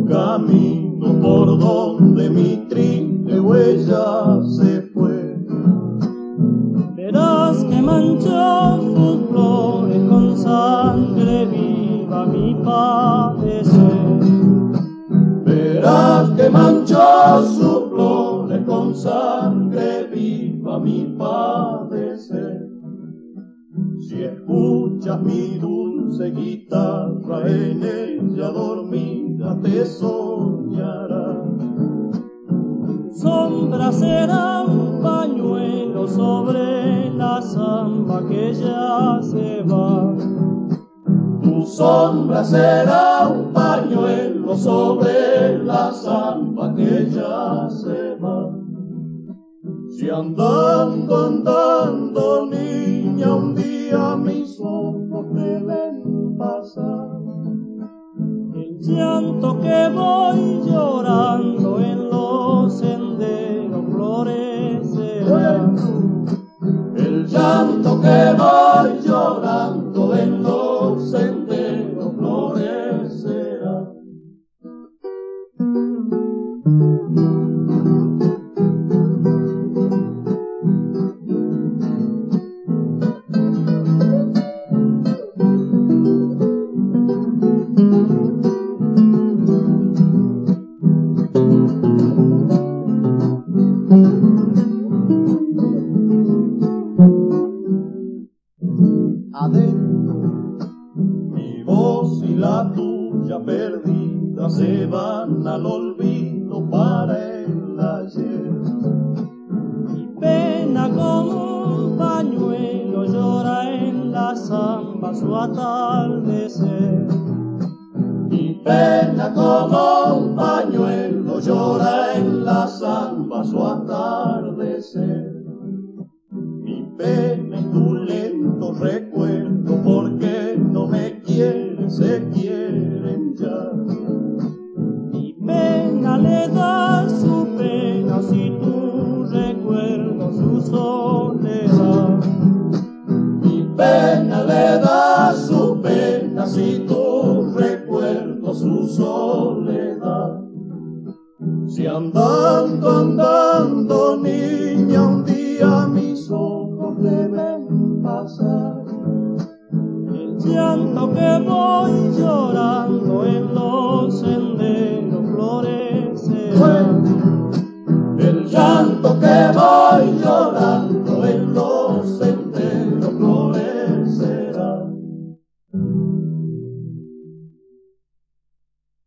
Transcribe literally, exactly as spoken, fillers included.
camino por donde mi triste huella se fue. Verás que manchó sus flores con sangre viva mi padecer. Verás que manchó sus flores con sangre viva mi padecer. Si escuchas mi dulce guitarra, en ella dormida te soñarás. Sombra será un pañuelo sobre la zamba que ya se va. Tu sombra será un pañuelo sobre la zamba que ya se va. Si andando, andando, niña, un día mis ojos te ven pasar, El llanto que voy llorando en los senderos florecerá. el llanto que voy llorando en los senderos florecerá. Adentro, mi voz y la tuya perdida se van al olvido para el ayer. Mi pena como un pañuelo llora en la zamba su atardecer. Mi pena como un pañuelo llora en la zamba su atardecer. Mi pena y tu lento recuerdo, porque no me quieren, se quieren ya. Mi pena le da su pena si tu recuerdo su soledad. Mi pena le da su pena si tu recuerdo su soledad. Si andando, andando, niña, un día mis ojos te ven pasar, El llanto que voy llorando